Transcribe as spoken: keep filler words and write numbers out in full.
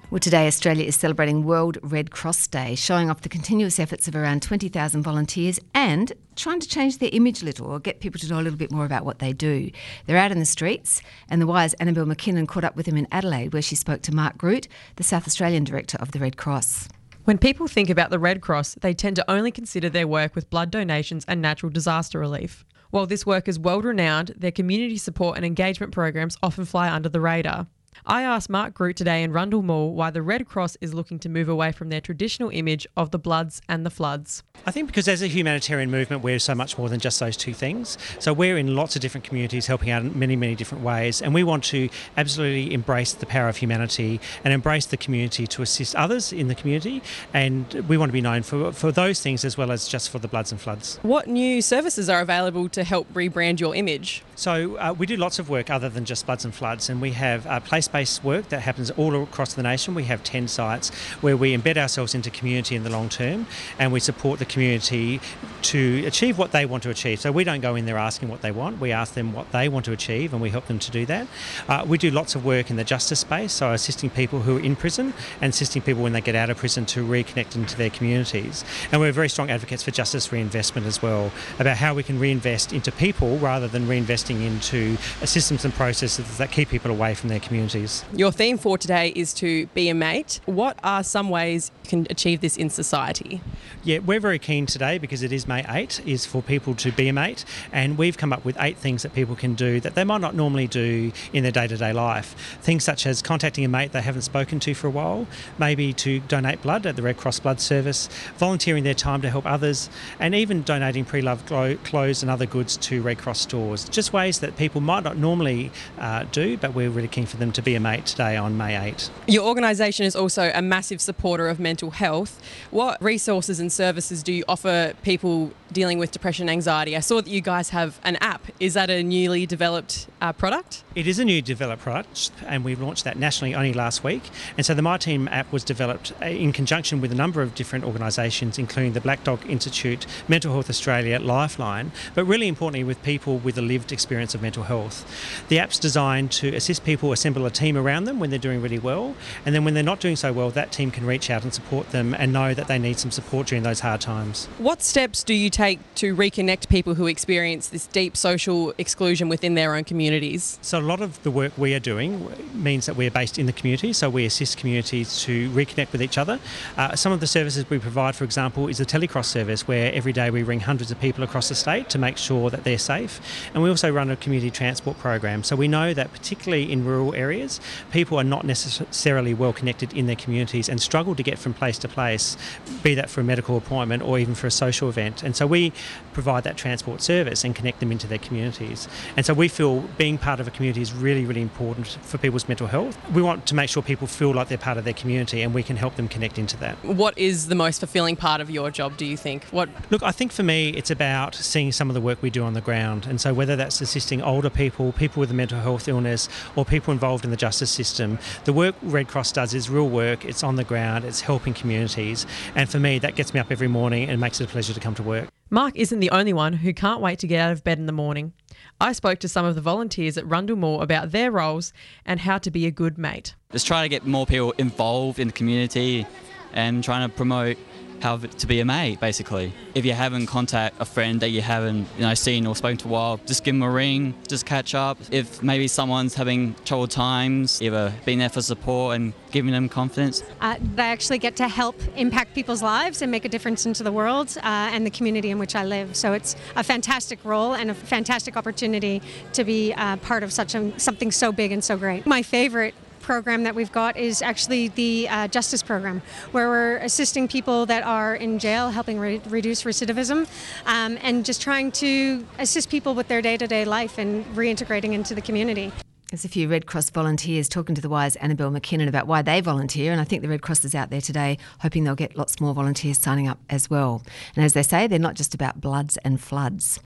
Well, today Australia is celebrating World Red Cross Day, showing off the continuous efforts of around twenty thousand volunteers and trying to change their image a little or get people to know a little bit more about what they do. They're out in the streets, and the Wire's Annabelle McKinnon caught up with them in Adelaide, where she spoke to Mark Groot, the South Australian director of the Red Cross. When people think about the Red Cross, they tend to only consider their work with blood donations and natural disaster relief. While this work is world renowned, their community support and engagement programs often fly under the radar. I asked Mark Groot today in Rundle Mall why the Red Cross is looking to move away from their traditional image of the Bloods and the Floods. I think because as a humanitarian movement, we're so much more than just those two things. So we're in lots of different communities helping out in many, many different ways. And we want to absolutely embrace the power of humanity and embrace the community to assist others in the community. And we want to be known for, for those things as well as just for the Bloods and Floods. What new services are available to help rebrand your image? So uh, we do lots of work other than just Bloods and Floods, and we have uh, place-based work that happens all across the nation. We have ten sites where we embed ourselves into community in the long term, and we support the community to achieve what they want to achieve. So we don't go in there asking what they want, we ask them what they want to achieve and we help them to do that. Uh, we do lots of work in the justice space, so assisting people who are in prison and assisting people when they get out of prison to reconnect into their communities. And we're very strong advocates for justice reinvestment as well, about how we can reinvest into people rather than reinvesting into systems and processes that keep people away from their communities. Your theme for today is to be a mate. What are some ways you can achieve this in society? Yeah, we're very keen today, because it is May eighth, is for people to be a mate, and we've come up with eight things that people can do that they might not normally do in their day-to-day life. Things such as contacting a mate they haven't spoken to for a while, maybe to donate blood at the Red Cross Blood Service, volunteering their time to help others, and even donating pre-loved clothes and other goods to Red Cross stores. Just ways that people might not normally uh, do, but we're really keen for them to be a mate today on May eighth. Your organisation is also a massive supporter of mental health. What resources and services do you offer people dealing with depression and anxiety? I saw that you guys have an app. Is that a newly developed uh, product? It is a new developed product, and we launched that nationally only last week. And so the My Team app was developed in conjunction with a number of different organisations, including the Black Dog Institute, Mental Health Australia, Lifeline, but really importantly with people with a lived experience of mental health. The app's designed to assist people assemble a team around them when they're doing really well, and then when they're not doing so well, that team can reach out and support them and know that they need some support during those hard times. What steps do you take to reconnect people who experience this deep social exclusion within their own communities? So a lot of the work we are doing means that we're based in the community, so we assist communities to reconnect with each other. Uh, some of the services we provide, for example, is a telecross service where every day we ring hundreds of people across the state to make sure that they're safe. And we also run a community transport program. So we know that particularly in rural areas, people are not necessarily well connected in their communities and struggle to get from place to place, be that for a medical appointment or even for a social event. And so we provide that transport service and connect them into their communities. And so we feel being part of a community is really, really important for people's mental health. We want to make sure people feel like they're part of their community, and we can help them connect into that. What is the most fulfilling part of your job, do you think? What? Look, I think for me it's about seeing some of the work we do on the ground. And so whether that's assisting older people, people with a mental health illness, or people involved in the justice system, the work Red Cross does is real work. It's on the ground, it's helping communities. And for me, that gets me up every morning and makes it a pleasure to come to work. Mark isn't the only one who can't wait to get out of bed in the morning. I spoke to some of the volunteers at Rundle Mall about their roles and how to be a good mate. Just trying to get more people involved in the community and trying to promote how to be a mate, basically. If you haven't contacted a friend that you haven't you know, seen or spoken to a while, just give them a ring, just catch up. If maybe someone's having troubled times, either being there for support and giving them confidence. Uh, they actually get to help impact people's lives and make a difference into the world uh, and the community in which I live. So it's a fantastic role and a fantastic opportunity to be uh, part of such a, something so big and so great. My favourite program that we've got is actually the uh, justice program, where we're assisting people that are in jail, helping re- reduce recidivism, um, and just trying to assist people with their day-to-day life and reintegrating into the community. There's a few Red Cross volunteers talking to the Wire's Annabelle McKinnon about why they volunteer, and I think the Red Cross is out there today hoping they'll get lots more volunteers signing up as well. And as they say, they're not just about bloods and floods.